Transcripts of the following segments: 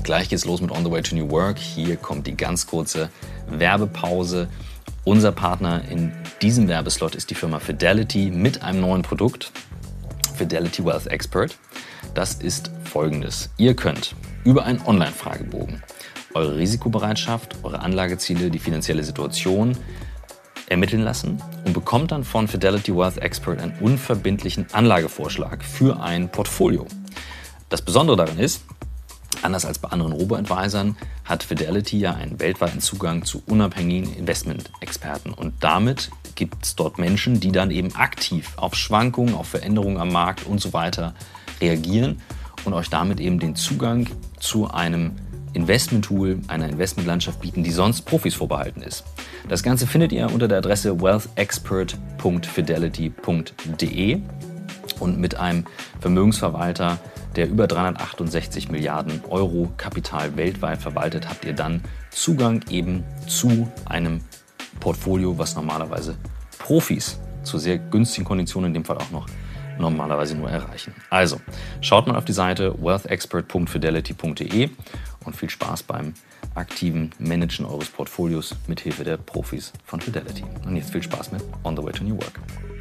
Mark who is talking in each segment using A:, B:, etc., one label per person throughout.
A: Gleich geht's los mit On the Way to New Work. Hier kommt die ganz kurze Werbepause. Unser Partner in diesem Werbeslot ist die Firma Fidelity mit einem neuen Produkt, Fidelity Wealth Expert. Das ist folgendes. Ihr könnt über einen Online-Fragebogen eure Risikobereitschaft, eure Anlageziele, die finanzielle Situation ermitteln lassen und bekommt dann von Fidelity Wealth Expert einen unverbindlichen Anlagevorschlag für ein Portfolio. Das Besondere daran ist, anders als bei anderen Robo-Advisern hat Fidelity ja einen weltweiten Zugang zu unabhängigen Investment-Experten. Und damit gibt es dort Menschen, die dann eben aktiv auf Schwankungen, auf Veränderungen am Markt und so weiter reagieren und euch damit eben den Zugang zu einem Investment-Tool, einer Investmentlandschaft bieten, die sonst Profis vorbehalten ist. Das Ganze findet ihr unter der Adresse wealthexpert.fidelity.de und mit einem Vermögensverwalter, der über 368 Milliarden Euro Kapital weltweit verwaltet, habt ihr dann Zugang eben zu einem Portfolio, was normalerweise Profis zu sehr günstigen Konditionen in dem Fall auch noch normalerweise nur erreichen. Also, schaut mal auf die Seite wealthexpert.fidelity.de und viel Spaß beim aktiven Managen eures Portfolios mit Hilfe der Profis von Fidelity. Und jetzt viel Spaß mit On the Way to New Work.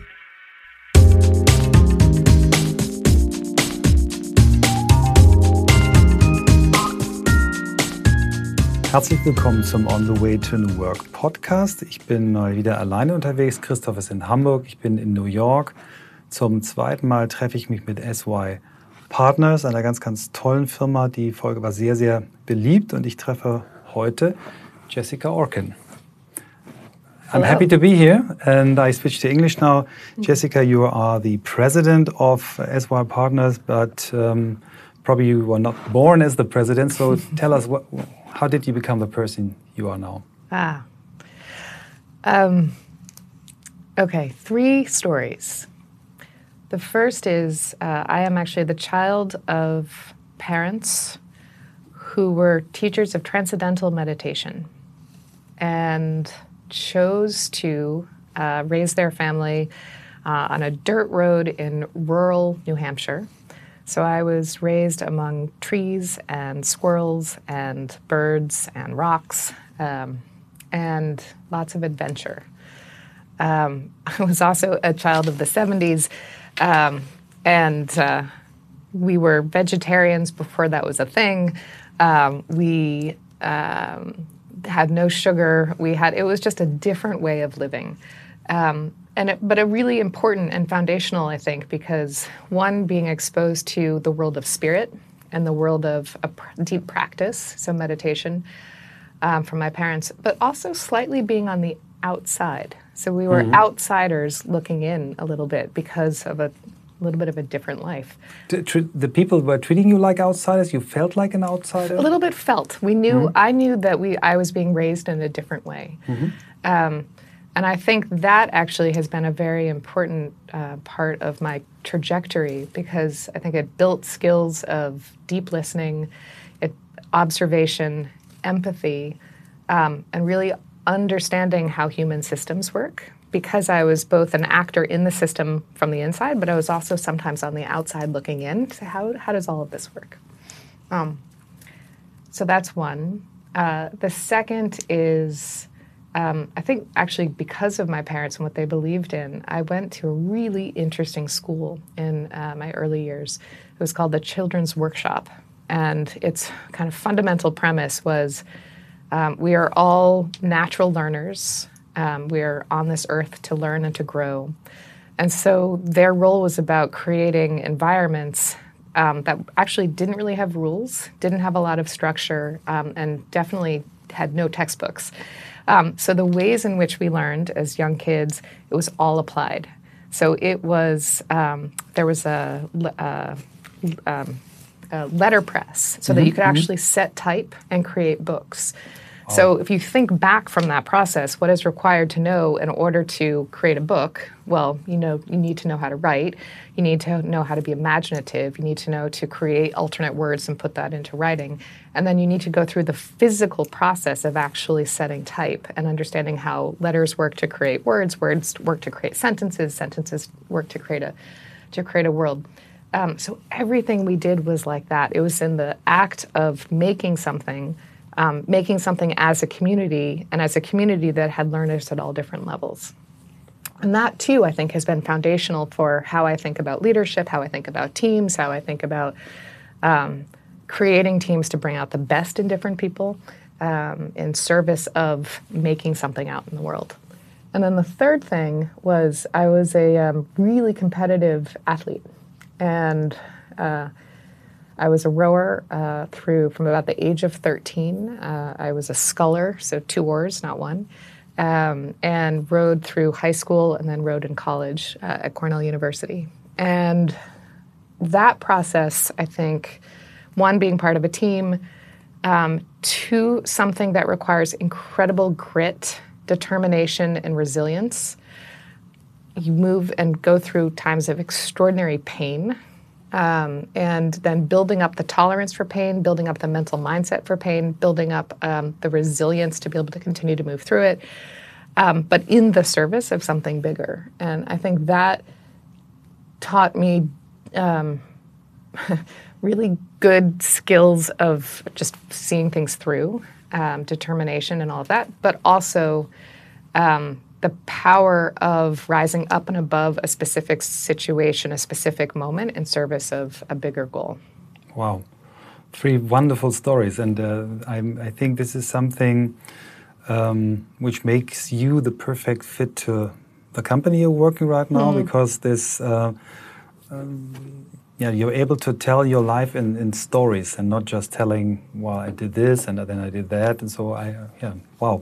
B: Herzlich willkommen zum On the Way to New Work Podcast. Ich bin mal wieder alleine unterwegs. Christoph ist in Hamburg, ich bin in New York. Zum zweiten Mal treffe ich mich mit SY Partners, einer ganz, ganz tollen Firma. Die Folge war sehr, sehr beliebt und ich treffe heute Jessica Orkin. I'm happy to be here and I switch to English now. Jessica, you are the president of SY Partners, but probably you were not born as the president. So tell us, how did you become the person you are now?
C: Okay, 3 stories. The first is I am actually the child of parents who were teachers of transcendental meditation and chose to raise their family on a dirt road in rural New Hampshire. So I was raised among trees and squirrels and birds and rocks and lots of adventure. I was also a child of the 70s. We were vegetarians before that was a thing. We had no sugar. It was just a different way of living. But a really important and foundational, I think, because one, being exposed to the world of spirit and the world of deep practice, so meditation, from my parents, but also slightly being on the outside. So we were outsiders looking in a little bit because of a little bit of a different life.
B: The people were treating you like outsiders? You felt like an outsider?
C: A little bit felt. We knew. I knew that I was being raised in a different way. And I think that actually has been a very important part of my trajectory because I think it built skills of deep listening, observation, empathy, and really understanding how human systems work. Because I was both an actor in the system from the inside, but I was also sometimes on the outside looking in to how does all of this work? So that's one. The second is, I think actually because of my parents and what they believed in, I went to a really interesting school in my early years. It was called the Children's Workshop. And its kind of fundamental premise was we are all natural learners. We are on this earth to learn and to grow. And so their role was about creating environments that actually didn't really have rules, didn't have a lot of structure, and definitely had no textbooks. So the ways in which we learned as young kids, it was all applied. So it was, there was a letterpress so that you could actually set type and create books. So if you think back from that process, what is required to know in order to create a book? Well, you need to know how to write. You need to know how to be imaginative. You need to know to create alternate words and put that into writing. And then you need to go through the physical process of actually setting type and understanding how letters work to create words, words work to create sentences, sentences work to create a world. So everything we did was like that. It was in the act of making something as a community, and as a community that had learners at all different levels. And that, too, I think, has been foundational for how I think about leadership, how I think about teams, how I think about creating teams to bring out the best in different people in service of making something out in the world. And then the third thing was I was a really competitive athlete. And I was a rower from about the age of 13. I was a sculler, so 2 oars, not one, and rowed through high school and then rowed in college at Cornell University. And that process, I think, one, being part of a team, 2, something that requires incredible grit, determination, and resilience. You move and go through times of extraordinary pain, and then building up the tolerance for pain, building up the mental mindset for pain, building up the resilience to be able to continue to move through it, but in the service of something bigger. And I think that taught me really good skills of just seeing things through, determination and all of that, but also the power of rising up and above a specific situation, a specific moment in service of a bigger goal.
B: Wow. 3 wonderful stories. And I think this is something which makes you the perfect fit to the company you're working right now, because this, you're able to tell your life in stories and not just telling, well, I did this and then I did that. And so wow.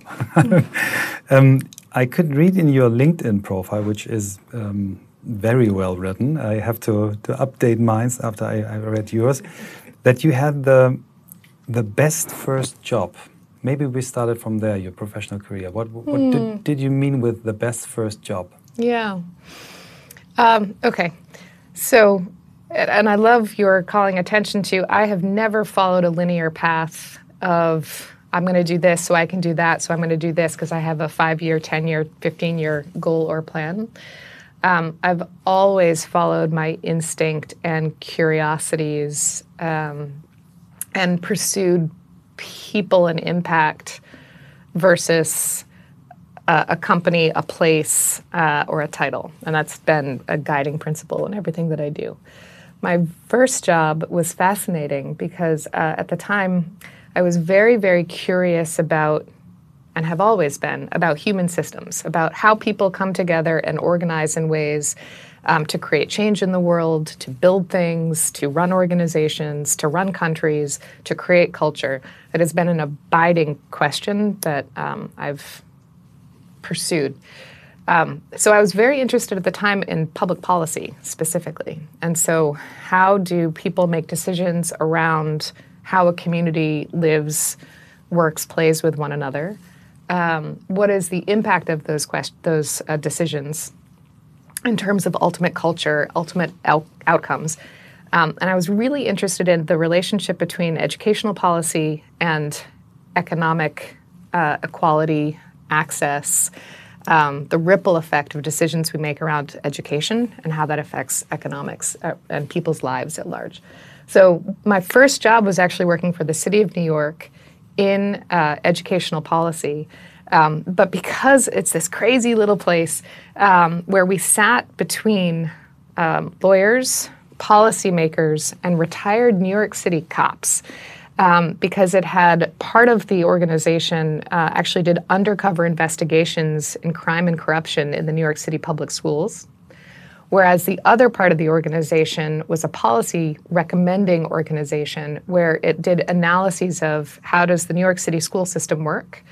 B: I could read in your LinkedIn profile, which is very well written. I have to update mine after I read yours, that you had the best first job. Maybe we started from there, your professional career. What did you mean with the best first job?
C: Yeah. Okay. So, and I love your calling attention to, I have never followed a linear path of, I'm going to do this so I can do that, so I'm going to do this because I have a 5-year, 10-year, 15-year goal or plan. I've always followed my instinct and curiosities and pursued people and impact versus a company, a place, or a title. And that's been a guiding principle in everything that I do. My first job was fascinating because at the time I was very, very curious about, and have always been, about human systems, about how people come together and organize in ways to create change in the world, to build things, to run organizations, to run countries, to create culture. It has been an abiding question that I've pursued. So I was very interested at the time in public policy specifically. And so how do people make decisions around how a community lives, works, plays with one another? What is the impact of those decisions in terms of ultimate culture, ultimate outcomes? And I was really interested in the relationship between educational policy and economic equality, access, the ripple effect of decisions we make around education and how that affects economics and people's lives at large. So my first job was actually working for the City of New York in educational policy. But because it's this crazy little place where we sat between lawyers, policymakers, and retired New York City cops, because it had part of the organization actually did undercover investigations in crime and corruption in the New York City public schools, whereas the other part of the organization was a policy recommending organization where it did analyses of how does the New York City school system work,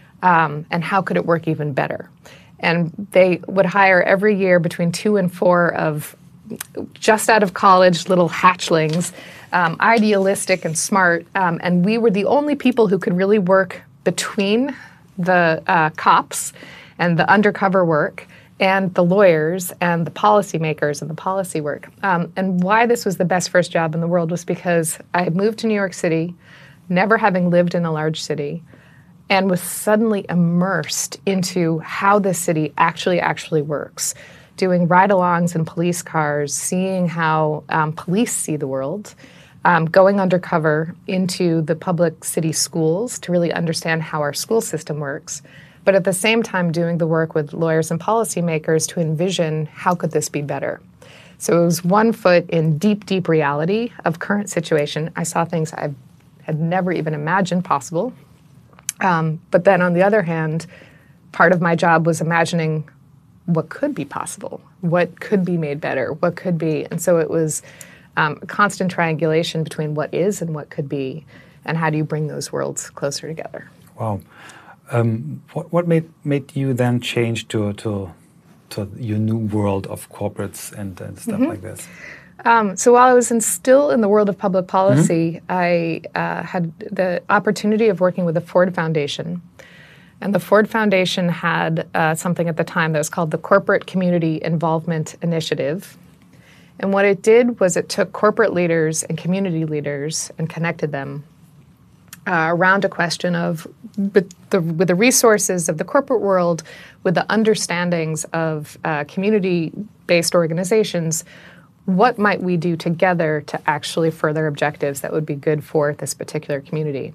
C: and how could it work even better. And they would hire every year between 2 and 4 of just out of college little hatchlings, idealistic and smart, and we were the only people who could really work between the cops and the undercover work and the lawyers and the policymakers and the policy work. And why this was the best first job in the world was because I had moved to New York City, never having lived in a large city, and was suddenly immersed into how this city actually works. doing ride-alongs in police cars, seeing how police see the world, going undercover into the public city schools to really understand how our school system works, but at the same time doing the work with lawyers and policymakers to envision how could this be better. So it was 1 foot in deep, deep reality of current situation. I saw things I had never even imagined possible. But then on the other hand, part of my job was imagining what could be possible, what could be made better, what could be. And so it was a constant triangulation between what is and what could be, and how do you bring those worlds closer together.
B: Wow. What made you then change to your new world of corporates and stuff like this?
C: So while I was still in the world of public policy, I had the opportunity of working with the Ford Foundation. And the Ford Foundation had something at the time that was called the Corporate Community Involvement Initiative. And what it did was it took corporate leaders and community leaders and connected them around a question of, with the resources of the corporate world, with the understandings of community-based organizations, what might we do together to actually further objectives that would be good for this particular community?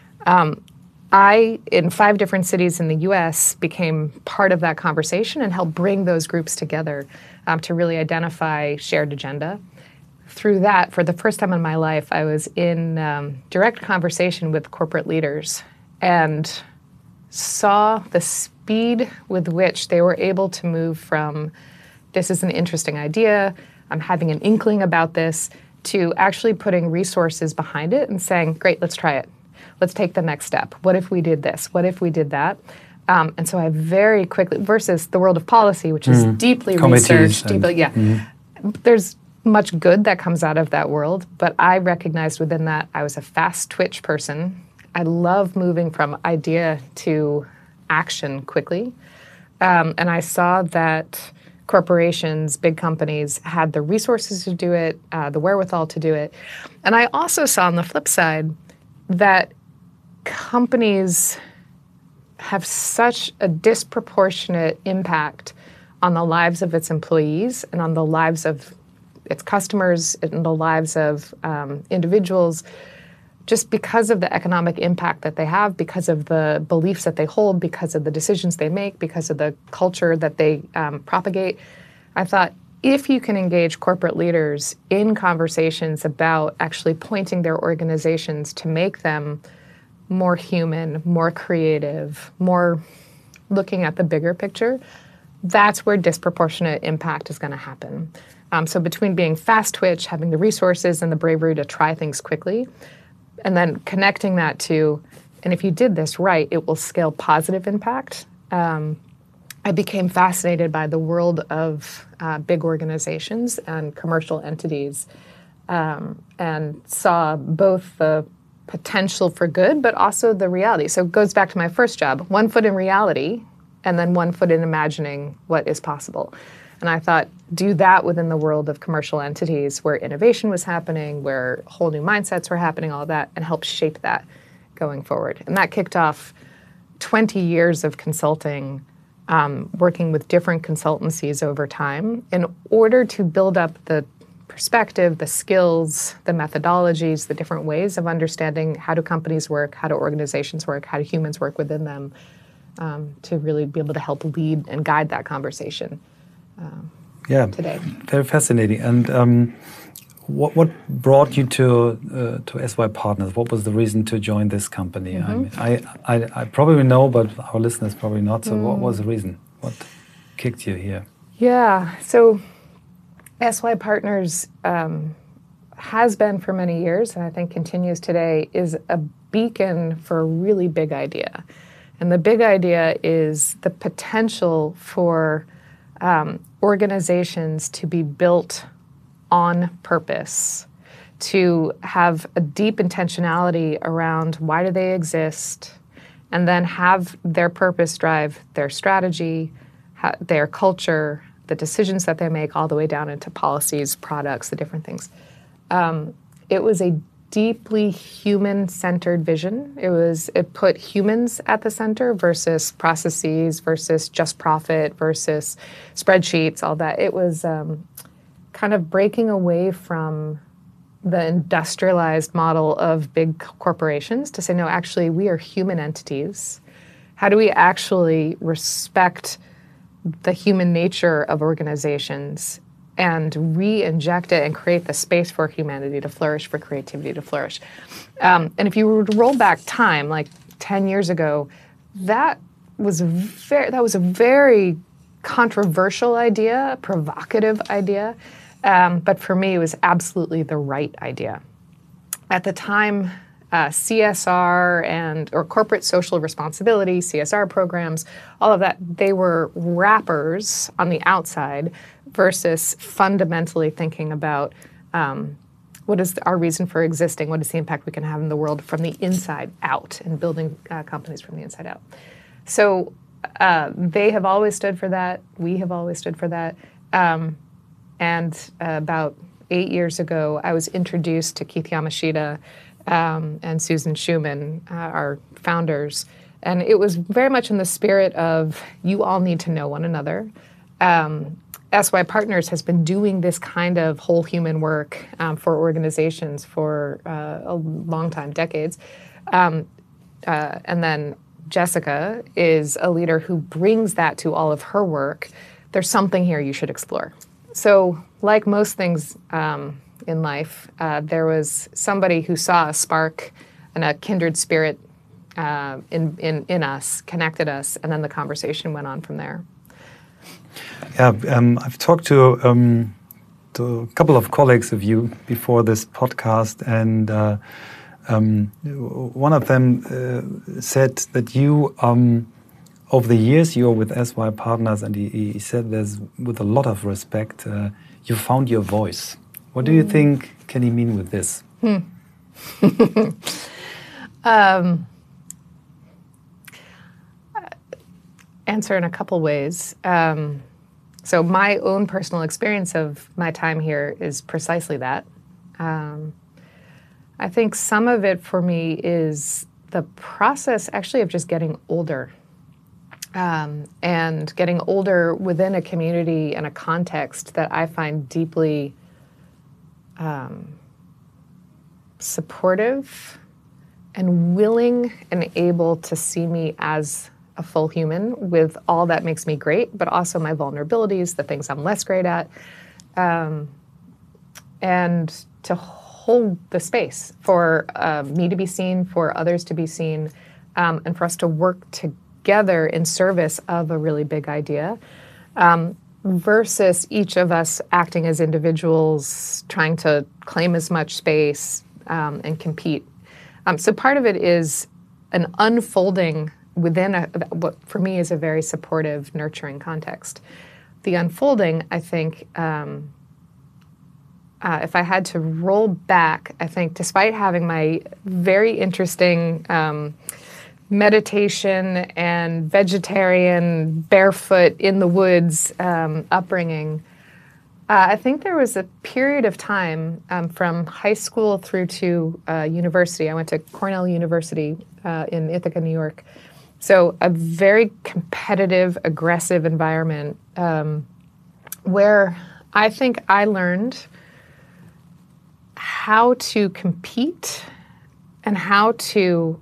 C: I, in 5 different cities in the U.S., became part of that conversation and helped bring those groups together to really identify shared agenda. Through that, for the first time in my life, I was in direct conversation with corporate leaders and saw the speed with which they were able to move from, this is an interesting idea, I'm having an inkling about this, to actually putting resources behind it and saying, great, let's try it. Let's take the next step. What if we did this? What if we did that? And so I very quickly, versus the world of policy, which is deeply researched, there's much good that comes out of that world, but I recognized within that I was a fast twitch person. I love moving from idea to action quickly. And I saw that corporations, big companies had the resources to do it, the wherewithal to do it. And I also saw on the flip side that companies have such a disproportionate impact on the lives of its employees and on the lives of its customers and the lives of individuals, just because of the economic impact that they have, because of the beliefs that they hold, because of the decisions they make, because of the culture that they propagate. I thought, if you can engage corporate leaders in conversations about actually pointing their organizations to make them more human, more creative, more looking at the bigger picture, that's where disproportionate impact is going to happen. So between being fast twitch, having the resources and the bravery to try things quickly, and then connecting that to, and if you did this right, it will scale positive impact. I became fascinated by the world of big organizations and commercial entities, and saw both the potential for good, but also the reality. So it goes back to my first job, 1 foot in reality, and then 1 foot in imagining what is possible. And I thought, do that within the world of commercial entities where innovation was happening, where whole new mindsets were happening, all that, and help shape that going forward. And that kicked off 20 years of consulting, working with different consultancies over time in order to build up the perspective, the skills, the methodologies, the different ways of understanding how do companies work, how do organizations work, how do humans work within them, to really be able to help lead and guide that conversation today.
B: Very fascinating. And what brought you to SY Partners? What was the reason to join this company? I mean, I probably know, but our listeners probably not. So what was the reason? What kicked you here?
C: Yeah, so SY Partners has been for many years, and I think continues today, is a beacon for a really big idea. And the big idea is the potential for organizations to be built on purpose, to have a deep intentionality around why do they exist, and then have their purpose drive their strategy, their culture, the decisions that they make, all the way down into policies, products, the different things. It was a deeply human-centered vision. It put humans at the center versus processes, versus just profit, versus spreadsheets, all that. It was kind of breaking away from the industrialized model of big corporations to say, no, actually, we are human entities. How do we actually respect the human nature of organizations and re-inject it and create the space for humanity to flourish, for creativity to flourish? And if you were to roll back time, like 10 years ago, that was a very controversial idea, a provocative idea. But for me, it was absolutely the right idea. At the time, CSR or corporate social responsibility, CSR programs, all of that, they were wrappers on the outside versus fundamentally thinking about what is our reason for existing, what is the impact we can have in the world from the inside out, and building companies from the inside out. So they have always stood for that. We have always stood for that. And about 8 years ago, I was introduced to Keith Yamashita and Susan Schuman, our founders. And it was very much in the spirit of, you all need to know one another. SY Partners has been doing this kind of whole human work for organizations for a long time, decades. And then Jessica is a leader who brings that to all of her work. There's something here you should explore. So like most things in life, there was somebody who saw a spark and a kindred spirit in us, connected us, and then the conversation went on from there.
B: Yeah, I've talked to a couple of colleagues of you before this podcast, and one of them said that you, over the years you're with SY Partners, and he said there's, with a lot of respect, you found your voice. What do you think can he mean with this?
C: Answer in a couple ways. So my own personal experience of my time here is precisely that. I think some of it for me is the process actually of just getting older. And getting older within a community and a context that I find deeply supportive and willing and able to see me as a full human with all that makes me great, but also my vulnerabilities, the things I'm less great at, and to hold the space for me to be seen, for others to be seen, and for us to work together in service of a really big idea, versus each of us acting as individuals, trying to claim as much space and compete. So part of it is an unfolding within what for me is a very supportive, nurturing context. The unfolding, I think, if I had to roll back, I think despite having my very interesting meditation and vegetarian, barefoot, in the woods upbringing, I think there was a period of time from high school through to university. I went to Cornell University in Ithaca, New York. So a very competitive, aggressive environment where I think I learned how to compete and how to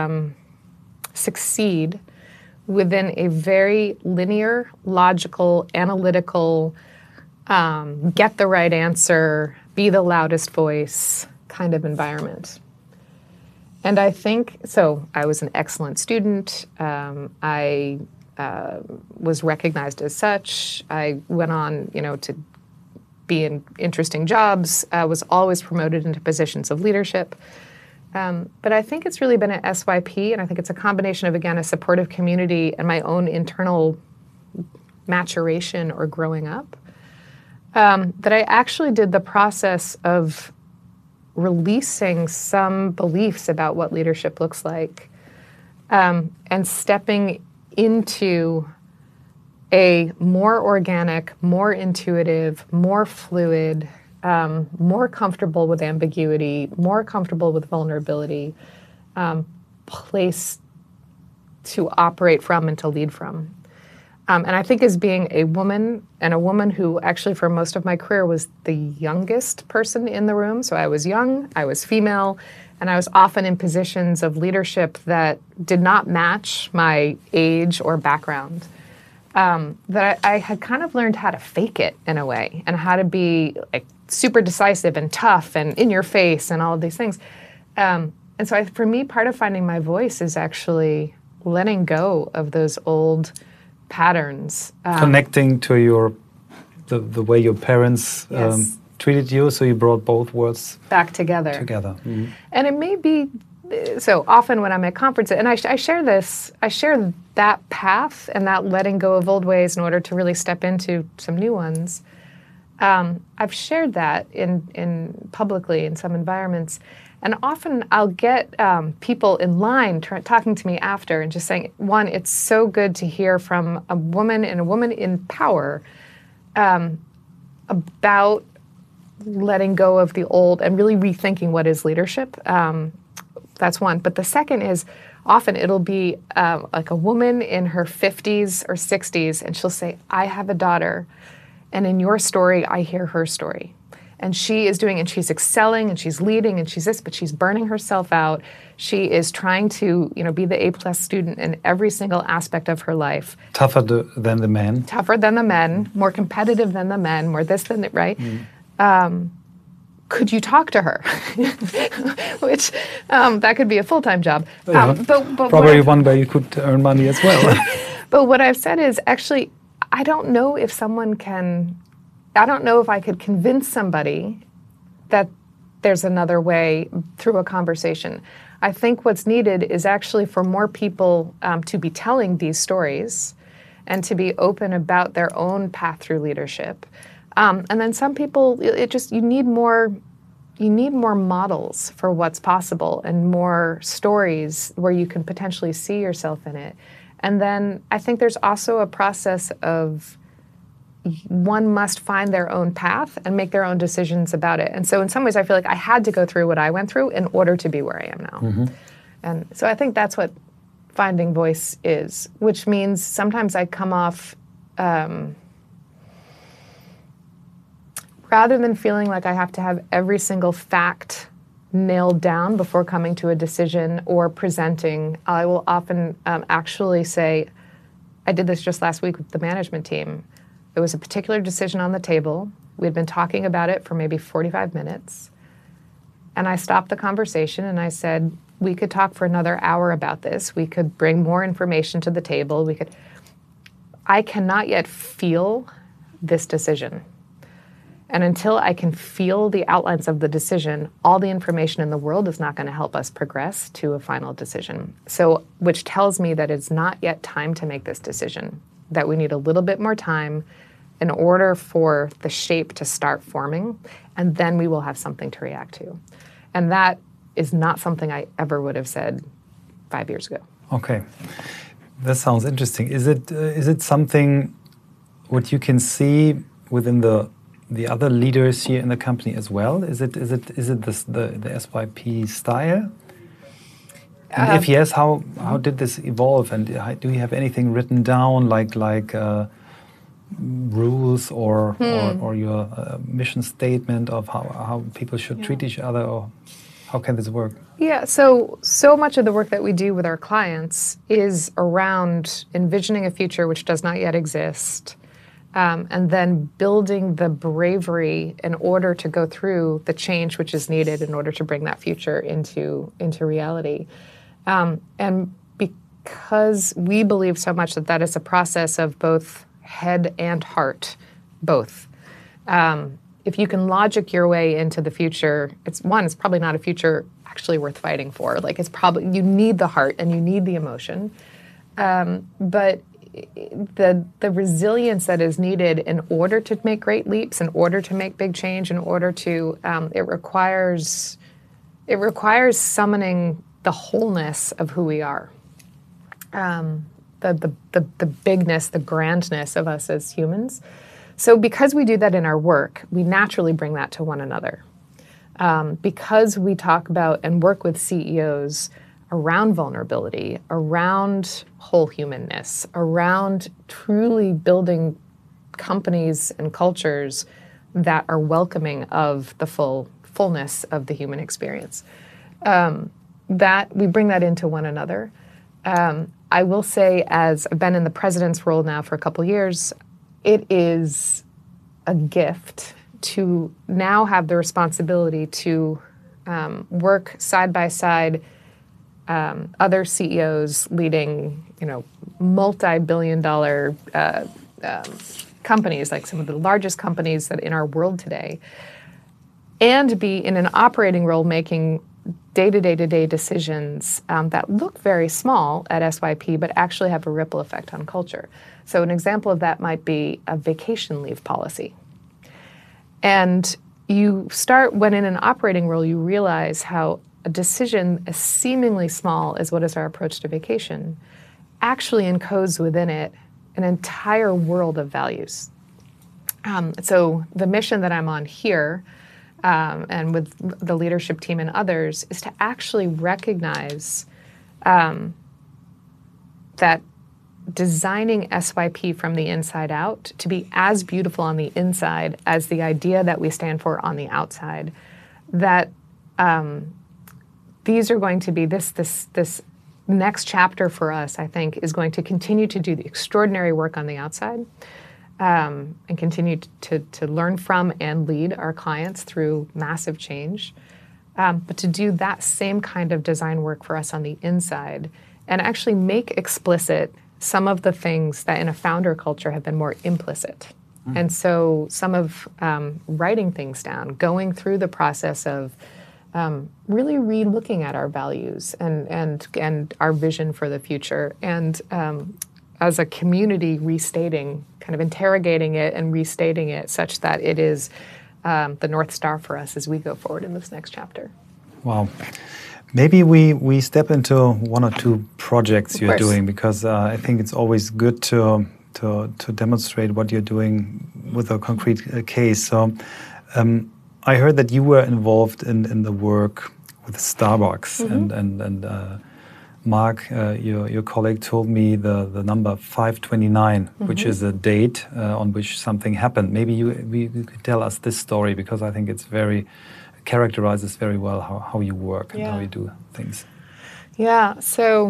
C: succeed within a very linear, logical, analytical, get the right answer, be the loudest voice kind of environment. And I think, so I was an excellent student. I was recognized as such. I went on, to be in interesting jobs. I was always promoted into positions of leadership. But I think it's really been at SYP, and I think it's a combination of, again, a supportive community and my own internal maturation or growing up, that I actually did the process of releasing some beliefs about what leadership looks like, and stepping into a more organic, more intuitive, more fluid, more comfortable with ambiguity, more comfortable with vulnerability, place to operate from and to lead from. And I think as being a woman, and a woman who actually for most of my career was the youngest person in the room, so I was young, I was female, and I was often in positions of leadership that did not match my age or background, that I had kind of learned how to fake it in a way, and how to be like super decisive and tough and in your face and all of these things. And so for me, part of finding my voice is actually letting go of those old patterns.
B: Connecting to the way your parents
C: Yes.
B: treated you, so you brought both worlds
C: Back together.
B: together.
C: And it may be, so often when I'm at conferences, and I share that path and that letting go of old ways in order to really step into some new ones. I've shared that in publicly in some environments. And often I'll get people in line talking to me after and just saying, one, it's so good to hear from a woman and a woman in power about letting go of the old and really rethinking what is leadership. That's one. But the second is often it'll be like a woman in her 50s or 60s, and she'll say, I have a daughter, and in your story, I hear her story. And she is doing, and she's excelling, and she's leading, and she's this, but she's burning herself out. She is trying to, be the A+ student in every single aspect of her life.
B: Tougher than the men.
C: Tougher than the men, more competitive than the men, more this than that, right? Could you talk to her? Which, that could be a full-time job. But
B: Probably one where you could earn money as well.
C: But what I've said is, actually, I don't know if I could convince somebody that there's another way through a conversation. I think what's needed is actually for more people to be telling these stories and to be open about their own path through leadership. And then some people, you need more models for what's possible and more stories where you can potentially see yourself in it. And then I think there's also a process of one must find their own path and make their own decisions about it. And so in some ways, I feel like I had to go through what I went through in order to be where I am now. Mm-hmm. And so I think that's what finding voice is, which means sometimes I come off, rather than feeling like I have to have every single fact nailed down before coming to a decision or presenting, I will often actually say, I did this just last week with the management team. There was a particular decision on the table. We had been talking about it for maybe 45 minutes. And I stopped the conversation and I said, we could talk for another hour about this. We could bring more information to the table. I cannot yet feel this decision. And until I can feel the outlines of the decision, all the information in the world is not going to help us progress to a final decision. So, which tells me that it's not yet time to make this decision, that we need a little bit more time in order for the shape to start forming, and then we will have something to react to. And that is not something I ever would have said 5 years ago.
B: Okay, that sounds interesting. Is it something what you can see within the other leaders here in the company as well? Is it the SYP style? And if yes, how did this evolve? And do you have anything written down like rules or your mission statement of how people should treat each other, or how can this work?
C: Yeah, so much of the work that we do with our clients is around envisioning a future which does not yet exist, and then building the bravery in order to go through the change which is needed in order to bring that future into reality. And because we believe so much that is a process of both head and heart, both. If you can logic your way into the future, it's probably not a future actually worth fighting for. Like, it's probably, you need the heart and you need the emotion. But the resilience that is needed in order to make great leaps, in order to make big change, in order to, it requires summoning the wholeness of who we are. The bigness, the grandness of us as humans. So because we do that in our work, we naturally bring that to one another. Because we talk about and work with CEOs around vulnerability, around whole humanness, around truly building companies and cultures that are welcoming of the fullness of the human experience. That we bring that into one another. I will say, as I've been in the president's role now for a couple years, it is a gift to now have the responsibility to work side by side other CEOs leading, multi-billion-dollar companies, like some of the largest companies that in our world today, and be in an operating role making day-to-day decisions that look very small at SYP, but actually have a ripple effect on culture. So an example of that might be a vacation leave policy. And you start, when in an operating role, you realize how a decision as seemingly small as what is our approach to vacation actually encodes within it an entire world of values. So the mission that I'm on here, and with the leadership team and others, is to actually recognize that designing SYP from the inside out to be as beautiful on the inside as the idea that we stand for on the outside, that these are going to be this next chapter for us, I think, is going to continue to do the extraordinary work on the outside, and continue to learn from and lead our clients through massive change, but to do that same kind of design work for us on the inside and actually make explicit some of the things that in a founder culture have been more implicit. And so some of writing things down, going through the process of really re-looking at our values and our vision for the future, and as a community restating, kind of interrogating it and restating it such that it is the North Star for us as we go forward in this next chapter.
B: Wow. Maybe we step into one or two projects you're doing, because I think it's always good to demonstrate what you're doing with a concrete case. So I heard that you were involved in the work with Starbucks, and Mark, your colleague, told me the number 529, which is a date on which something happened. Maybe you could tell us this story, because I think it's characterizes very well how you work and how you do things.
C: Yeah, so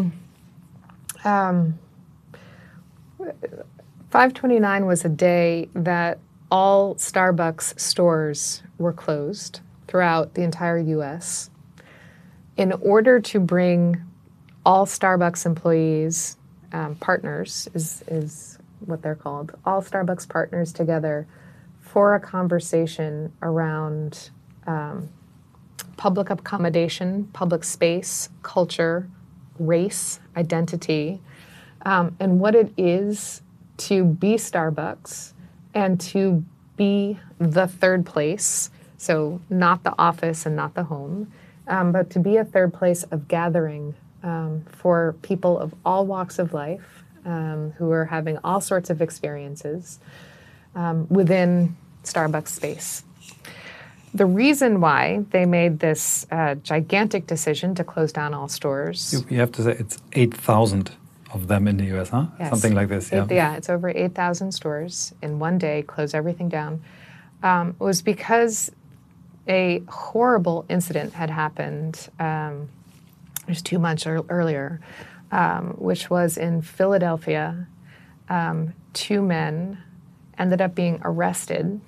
C: 529 was a day that all Starbucks stores were closed throughout the entire US in order to bring all Starbucks employees, partners is what they're called, all Starbucks partners together for a conversation around public accommodation, public space, culture, race, identity, and what it is to be Starbucks and to be the third place, so not the office and not the home, but to be a third place of gathering for people of all walks of life who are having all sorts of experiences within Starbucks space. The reason why they made this gigantic decision to close down all stores...
B: You have to say it's 8,000 of them in the US, huh?
C: Yes.
B: Something like this, yeah.
C: It's over 8,000 stores in one day, close everything down, was because a horrible incident had happened just 2 months earlier, which was in Philadelphia. 2 men ended up being arrested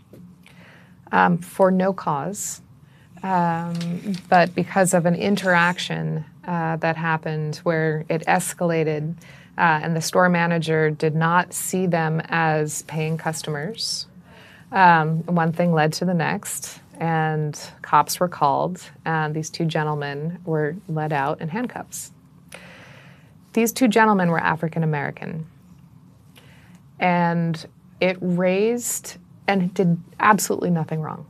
C: for no cause, but because of an interaction that happened where it escalated, and the store manager did not see them as paying customers. One thing led to the next, and cops were called, and these 2 gentlemen were led out in handcuffs. These 2 gentlemen were African American, and it raised, and it did absolutely nothing wrong.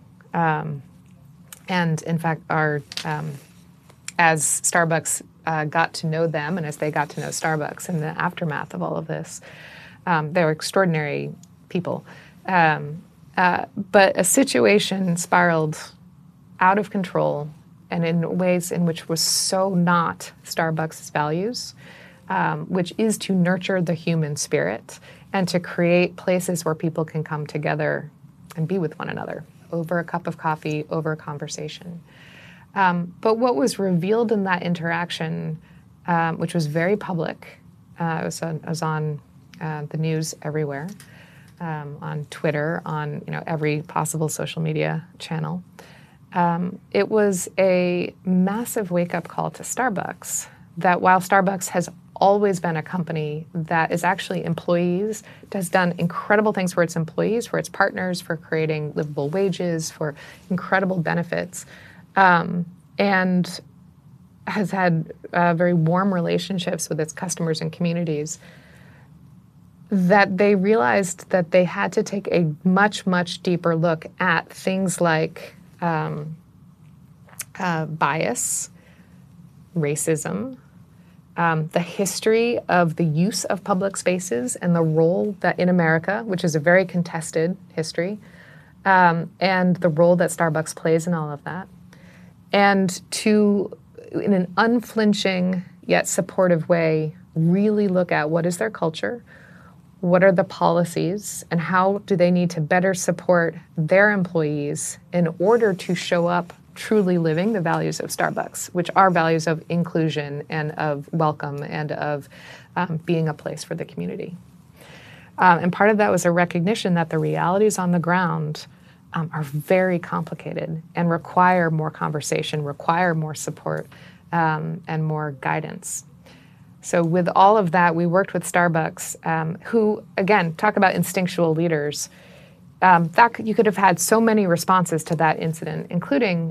C: And in fact, as Starbucks got to know them, and as they got to know Starbucks in the aftermath of all of this, they were extraordinary people. But a situation spiraled out of control and in ways in which was so not Starbucks' values, which is to nurture the human spirit and to create places where people can come together and be with one another over a cup of coffee, over a conversation. But what was revealed in that interaction, which was very public, it was on the news everywhere, on Twitter, on every possible social media channel. It was a massive wake-up call to Starbucks that while Starbucks has always been a company that is actually employees, has done incredible things for its employees, for its partners, for creating livable wages, for incredible benefits, and has had very warm relationships with its customers and communities, that they realized that they had to take a much, much deeper look at things like bias, racism, the history of the use of public spaces and the role that in America, which is a very contested history, and the role that Starbucks plays in all of that. And to, in an unflinching yet supportive way, really look at what is their culture, what are the policies, and how do they need to better support their employees in order to show up truly living the values of Starbucks, which are values of inclusion and of welcome and of being a place for the community. And part of that was a recognition that the realities on the ground are very complicated and require more conversation, require more support, and more guidance. So with all of that, we worked with Starbucks, who, again, talk about instinctual leaders. You could have had so many responses to that incident, including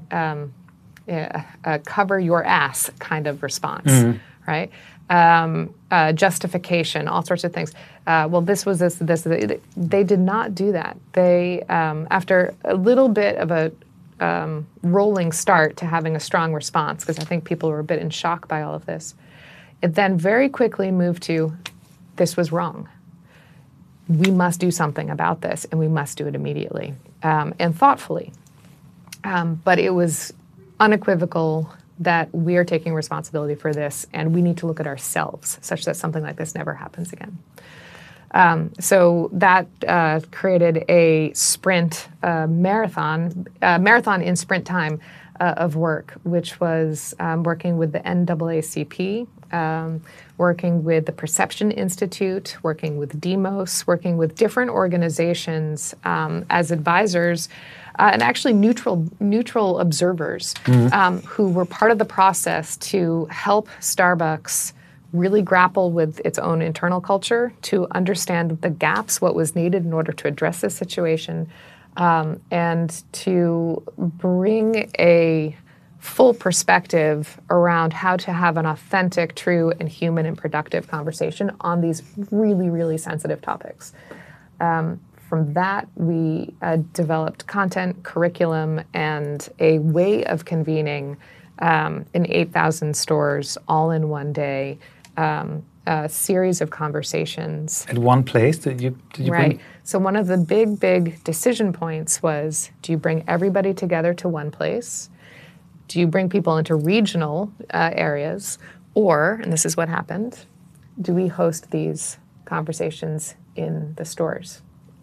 C: a cover your ass kind of response, right? Justification, all sorts of things. Well, this was this. They did not do that. They, after a little bit of a rolling start to having a strong response, because I think people were a bit in shock by all of this, it then very quickly moved to, this was wrong. We must do something about this, and we must do it immediately and thoughtfully. But it was unequivocal that we are taking responsibility for this, and we need to look at ourselves such that something like this never happens again. So that created a sprint marathon in sprint time of work, which was working with the NAACP, working with the Perception Institute, working with Demos, working with different organizations as advisors, and actually neutral observers who were part of the process to help Starbucks really grapple with its own internal culture, to understand the gaps, what was needed in order to address this situation, and to bring a full perspective around how to have an authentic, true, and human and productive conversation on these really, really sensitive topics. From that, we developed content, curriculum, and a way of convening in 8,000 stores all in one day, a series of conversations.
B: At one place? Did you
C: right.
B: bring?
C: So one of the big decision points was, do you bring everybody together to one place? Do you bring people into regional areas? Or, and this is what happened, do we host these conversations in the stores?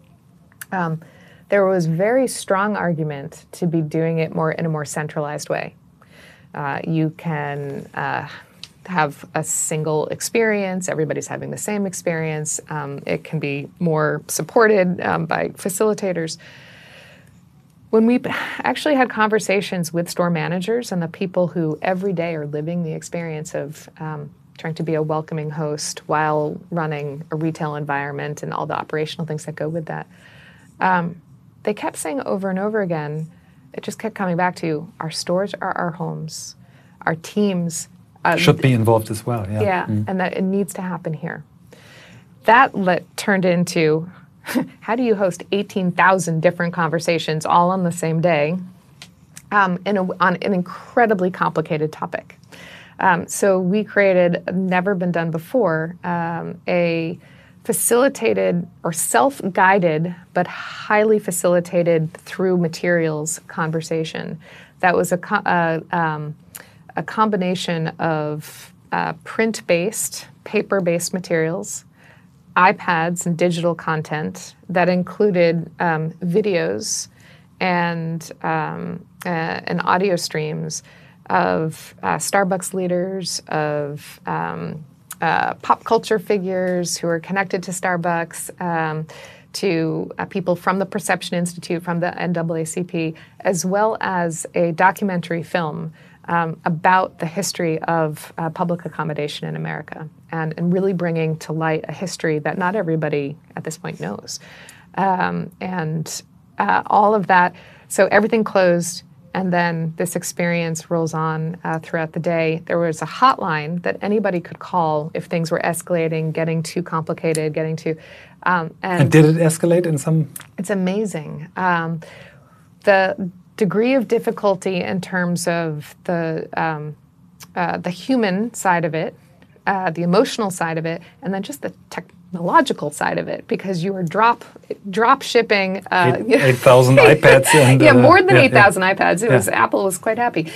C: There was very strong argument to be doing it in a more centralized way. You can have a single experience, everybody's having the same experience. It can be more supported by facilitators. When we actually had conversations with store managers and the people who every day are living the experience of trying to be a welcoming host while running a retail environment and all the operational things that go with that, they kept saying over and over again, it just kept coming back to, our stores are our homes, our teams
B: should be involved as well, yeah.
C: Yeah, and that it needs to happen here. That turned into, how do you host 18,000 different conversations all on the same day on an incredibly complicated topic? So we created, never been done before, a facilitated or self-guided, but highly facilitated through materials conversation. That was a combination of print-based, paper-based materials, iPads and digital content that included videos and audio streams of Starbucks leaders, of pop culture figures who are connected to Starbucks, to people from the Perception Institute, from the NAACP, as well as a documentary film about the history of public accommodation in America, and really bringing to light a history that not everybody at this point knows. All of that, so everything closed, and then this experience rolls on throughout the day. There was a hotline that anybody could call if things were escalating, getting too complicated, getting too...
B: and did it escalate in some...
C: It's amazing. The degree of difficulty in terms of the human side of it, the emotional side of it, and then just the technological side of it, because you were drop shipping
B: 8,000 iPads and
C: more than 8,000 iPads. It was Apple was quite happy.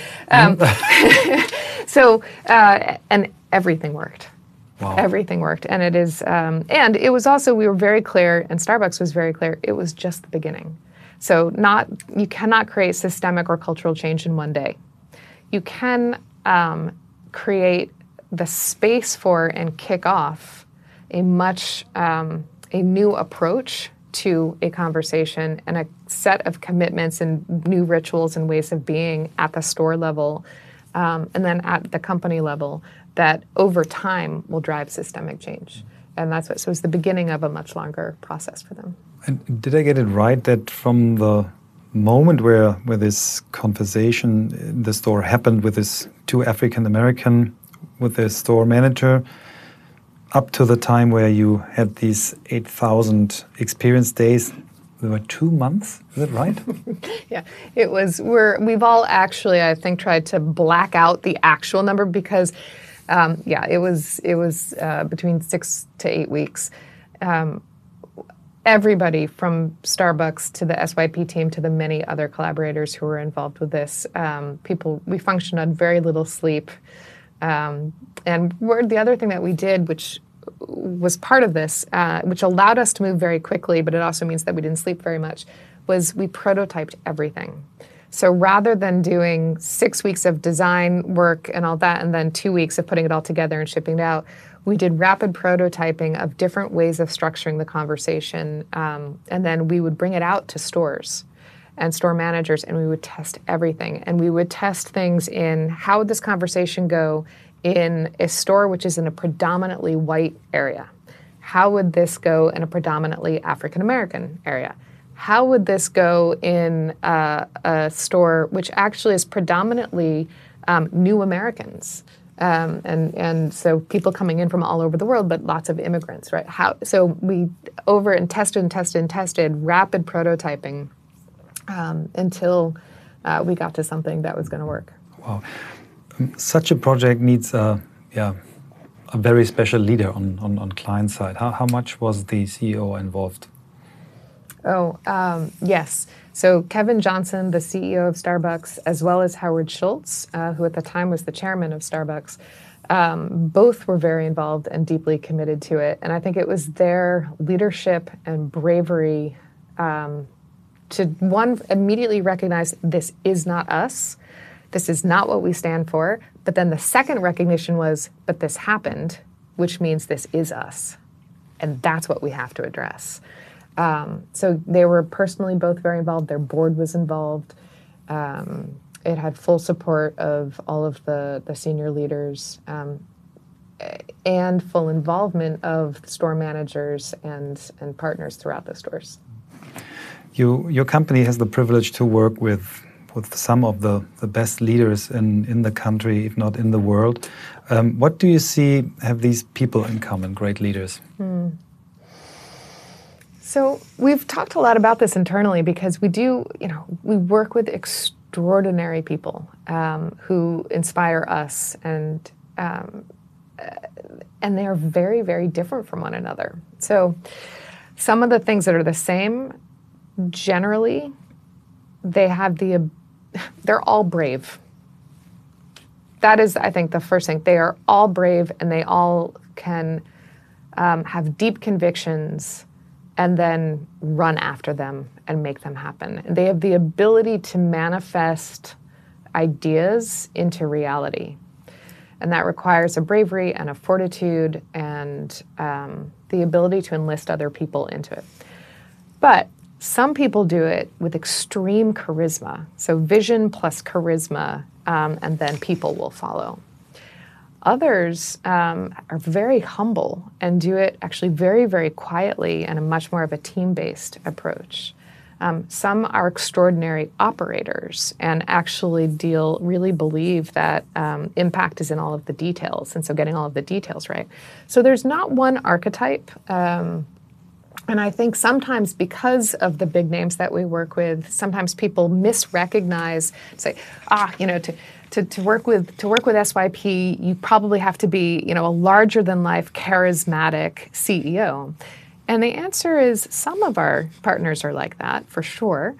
C: So and everything worked.
B: Wow.
C: Everything worked, and it is and it was also, we were very clear, and Starbucks was very clear, it was just the beginning. So you cannot create systemic or cultural change in one day. You can create the space for and kick off a new approach to a conversation and a set of commitments and new rituals and ways of being at the store level, and then at the company level, that over time will drive systemic change. And that's so it's the beginning of a much longer process for them.
B: And did I get it right that from the moment where this conversation in the store happened with this two African American, with the store manager, up to the time where you had these 8,000 experience days, there were 2 months? Is that right?
C: Yeah, it was. We've all actually, I think, tried to black out the actual number because, it was between 6 to 8 weeks. Everybody from Starbucks to the SYP team to the many other collaborators who were involved with this, we functioned on very little sleep. And the other thing that we did, which was part of this, which allowed us to move very quickly, but it also means that we didn't sleep very much, was we prototyped everything. So rather than doing 6 weeks of design work and all that, and then 2 weeks of putting it all together and shipping it out, we did rapid prototyping of different ways of structuring the conversation, and then we would bring it out to stores and store managers, and we would test everything. And we would test things in how would this conversation go in a store which is in a predominantly white area? How would this go in a predominantly African American area? How would this go in a store which actually is predominantly new Americans? And so people coming in from all over the world, but lots of immigrants, right? So we tested, rapid prototyping until we got to something that was going to work.
B: Wow. Such a project needs a very special leader on client side. How much was the CEO involved?
C: Yes. So Kevin Johnson, the CEO of Starbucks, as well as Howard Schultz, who at the time was the chairman of Starbucks, both were very involved and deeply committed to it. And I think it was their leadership and bravery to, one, immediately recognize this is not us. This is not what we stand for. But then the second recognition was, but this happened, which means this is us. And that's what we have to address. So they were personally both very involved. Their board was involved. It had full support of all of the senior leaders and full involvement of store managers and partners throughout the stores.
B: Your company has the privilege to work with some of the best leaders in the country, if not in the world. What do you see have these people in common, great leaders?
C: So we've talked a lot about this internally because we work with extraordinary people who inspire us and and they are very, very different from one another. So some of the things that are the same, generally, they're all brave. That is, I think, the first thing. They are all brave, and they all can have deep convictions and then run after them and make them happen. They have the ability to manifest ideas into reality. And that requires a bravery and a fortitude and the ability to enlist other people into it. But some people do it with extreme charisma. So vision plus charisma, and then people will follow. Others are very humble and do it actually very, very quietly and a much more of a team-based approach. Some are extraordinary operators and actually really believe that impact is in all of the details, and so getting all of the details right. So there's not one archetype, and I think sometimes because of the big names that we work with, sometimes people misrecognize, say, to work with SYP, you probably have to be, a larger-than-life, charismatic CEO. And the answer is some of our partners are like that, for sure,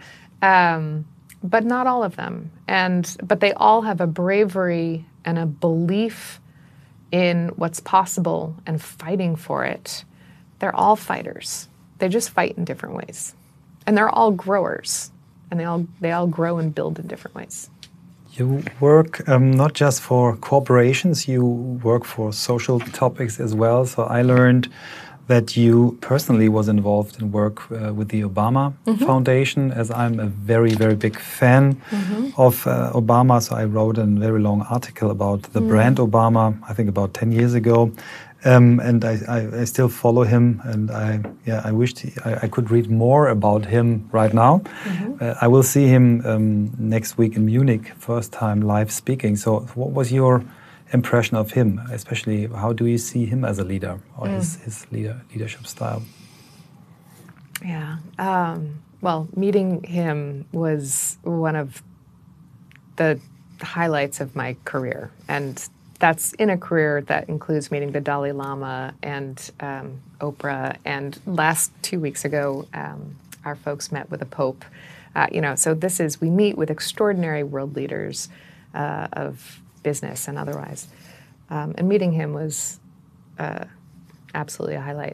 C: but not all of them. But they all have a bravery and a belief in what's possible and fighting for it. They're all fighters. They just fight in different ways. And they're all growers, and they all grow and build in different ways.
B: You work not just for corporations, you work for social topics as well. So I learned that you personally was involved in work with the Obama Foundation, as I'm a very, very big fan of Obama. So I wrote a very long article about the brand Obama, I think about 10 years ago. And I still follow him, and I wished I could read more about him right now. I will see him next week in Munich, first time live speaking. So what was your impression of him, especially how do you see him as a leader, or his leadership style?
C: Yeah, well, meeting him was one of the highlights of my career, and that's in a career that includes meeting the Dalai Lama and Oprah, and last 2 weeks ago, our folks met with the Pope. So we meet with extraordinary world leaders of business and otherwise. And meeting him was absolutely a highlight.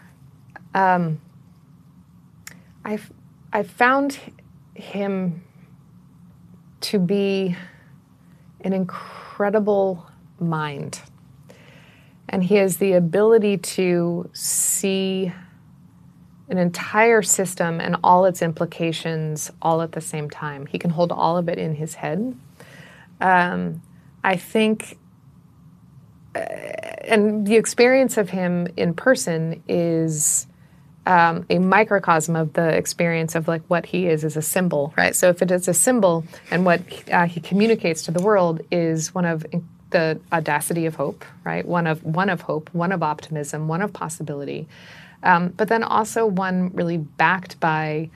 C: I found him to be an incredible mind. And he has the ability to see an entire system and all its implications all at the same time. He can hold all of it in his head. I think, and the experience of him in person is a microcosm of the experience of like what he is as a symbol, right? So if it is a symbol, and what he communicates to the world is one of the audacity of hope, right? One of hope, one of optimism, one of possibility, but then also one really backed by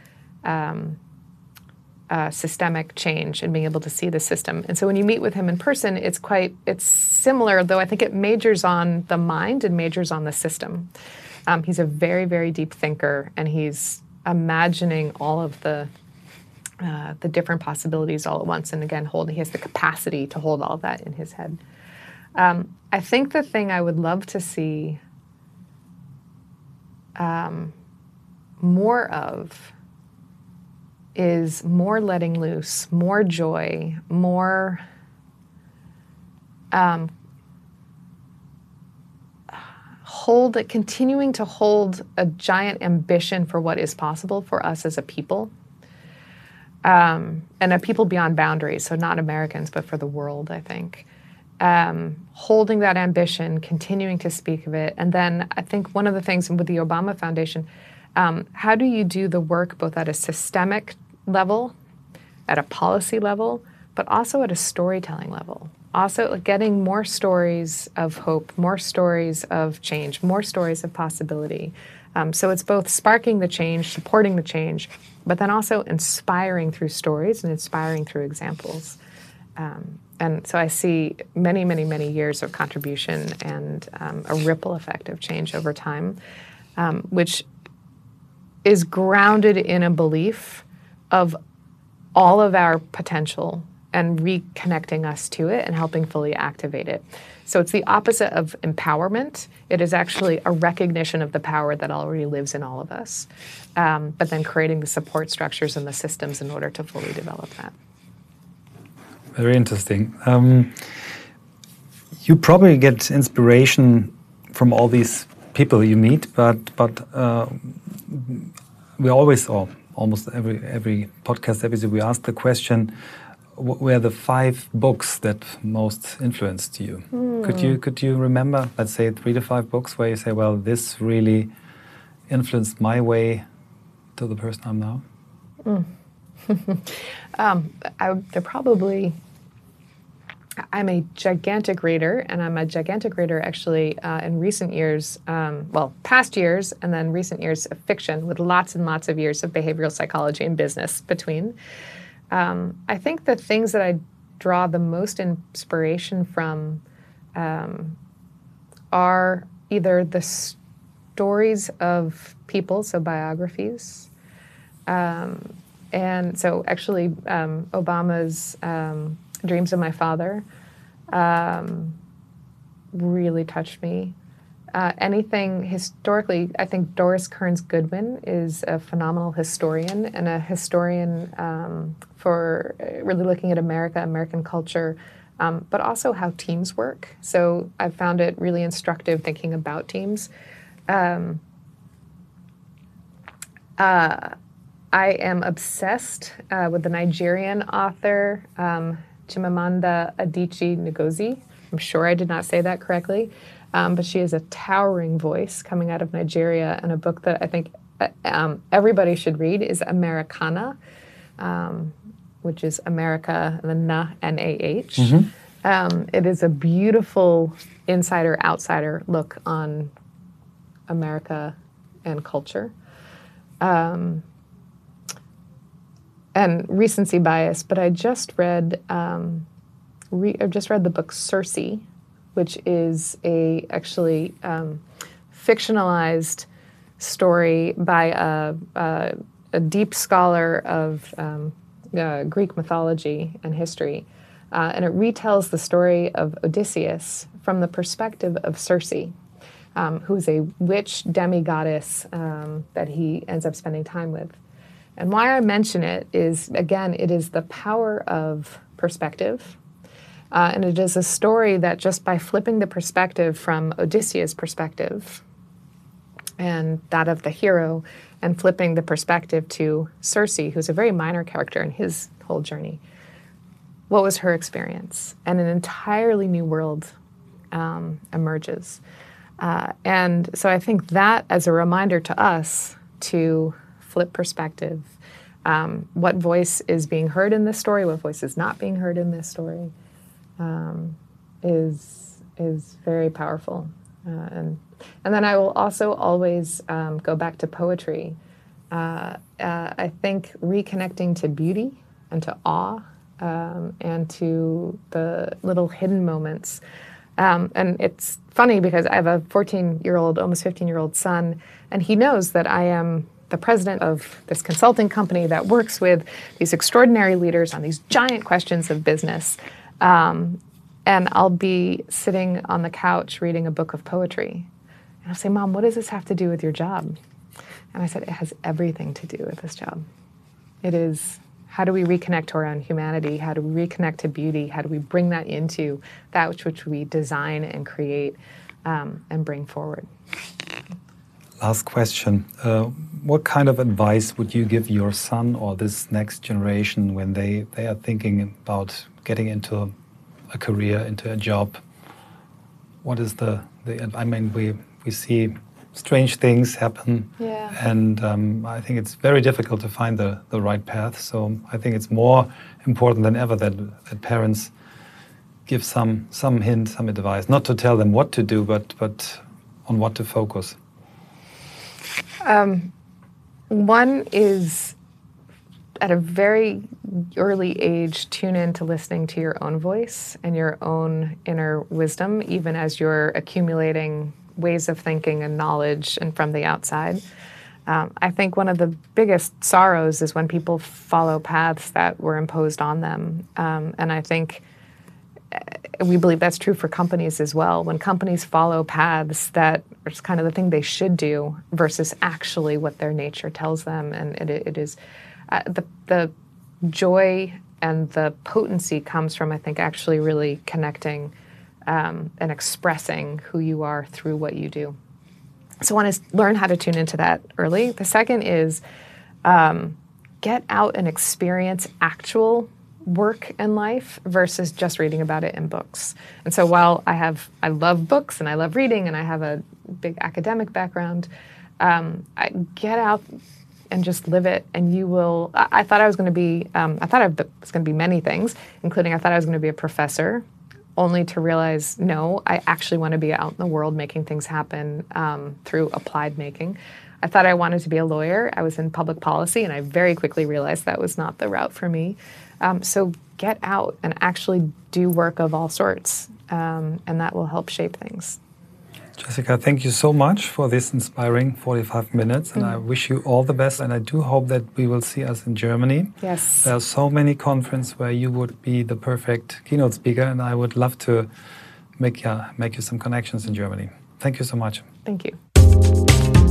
C: systemic change and being able to see the system. And so when you meet with him in person, it's similar, though I think it majors on the mind and majors on the system. He's a very, very deep thinker, and he's imagining all of the different possibilities all at once. And again, he has the capacity to hold all of that in his head. I think the thing I would love to see more of is more letting loose, more joy, more continuing to hold a giant ambition for what is possible for us as a people, and a people beyond boundaries, so not Americans, but for the world, I think. Holding that ambition, continuing to speak of it. And then I think one of the things with the Obama Foundation, how do you do the work both at a systemic level, at a policy level, but also at a storytelling level? Also getting more stories of hope, more stories of change, more stories of possibility. So it's both sparking the change, supporting the change, but then also inspiring through stories and inspiring through examples. And so I see many, many, many years of contribution and a ripple effect of change over time, which is grounded in a belief of all of our potential and reconnecting us to it and helping fully activate it. So it's the opposite of empowerment. It is actually a recognition of the power that already lives in all of us, but then creating the support structures and the systems in order to fully develop that.
B: Very interesting. You probably get inspiration from all these people you meet, but we always, or almost every podcast episode, we ask the question: were the 5 books that most influenced you? Could you remember, let's say, 3 to 5 books where you say, well, this really influenced my way to the person I'm now?
C: They're probably. I'm a gigantic reader, and I'm a gigantic reader actually in recent years, past years, and then recent years of fiction with lots and lots of years of behavioral psychology and business between. I think the things that I draw the most inspiration from are either the stories of people, so biographies, and so actually Obama's Dreams of My Father really touched me. Anything historically, I think Doris Kearns Goodwin is a phenomenal historian, and a historian for really looking at America, American culture, but also how teams work. So I found it really instructive thinking about teams. I am obsessed with the Nigerian author, Chimamanda Adichie Ngozi. I'm sure I did not say that correctly, but she is a towering voice coming out of Nigeria, and a book that I think everybody should read is Americana, which is America, and then Na, N-A-H. It is a beautiful insider-outsider look on America and culture. And recency bias, but I just read the book Circe, which is a actually fictionalized story by a deep scholar of Greek mythology and history, and it retells the story of Odysseus from the perspective of Circe, who's a witch demigoddess that he ends up spending time with. And why I mention it is, again, it is the power of perspective. And it is a story that just by flipping the perspective from Odysseus' perspective and that of the hero, and flipping the perspective to Circe, who's a very minor character in his whole journey, what was her experience? And an entirely new world emerges. And so I think that as a reminder to us to flip perspective. What voice is being heard in this story? What voice is not being heard in this story? Is very powerful. And then I will also always go back to poetry. I think reconnecting to beauty and to awe and to the little hidden moments. And it's funny because I have a 14-year-old, almost 15-year-old son, and he knows that I am the president of this consulting company that works with these extraordinary leaders on these giant questions of business. And I'll be sitting on the couch reading a book of poetry. And I'll say, Mom, what does this have to do with your job? And I said, it has everything to do with this job. It is, how do we reconnect to our own humanity? How do we reconnect to beauty? How do we bring that into that which we design and create and bring forward?
B: Last question. What kind of advice would you give your son or this next generation when they are thinking about getting into a career, into a job? What is I mean, we see strange things happen, and I think it's very difficult to find the right path. So I think it's more important than ever that parents give some hint, some advice, not to tell them what to do, but on what to focus.
C: One is at a very early age, tune in to listening to your own voice and your own inner wisdom, even as you're accumulating ways of thinking and knowledge and from the outside. I think one of the biggest sorrows is when people follow paths that were imposed on them. And I think we believe that's true for companies as well. When companies follow paths that are kind of the thing they should do versus actually what their nature tells them, and it is the joy and the potency comes from, I think, actually really connecting and expressing who you are through what you do. So one is learn how to tune into that early. The second is get out and experience actual work in life versus just reading about it in books. And so while I love books and I love reading and I have a big academic background, I get out and just live it, and you will. I thought I was going to be. I thought I was going to be many things, including I thought I was going to be a professor, only to realize no, I actually want to be out in the world making things happen through applied making. I thought I wanted to be a lawyer. I was in public policy, and I very quickly realized that was not the route for me. So get out and actually do work of all sorts, and that will help shape things.
B: Jessica, thank you so much for this inspiring 45 minutes, and I wish you all the best, and I do hope that we will see us in Germany.
C: Yes.
B: There are so many conferences where you would be the perfect keynote speaker, and I would love to make you some connections in Germany. Thank you so much.
C: Thank you.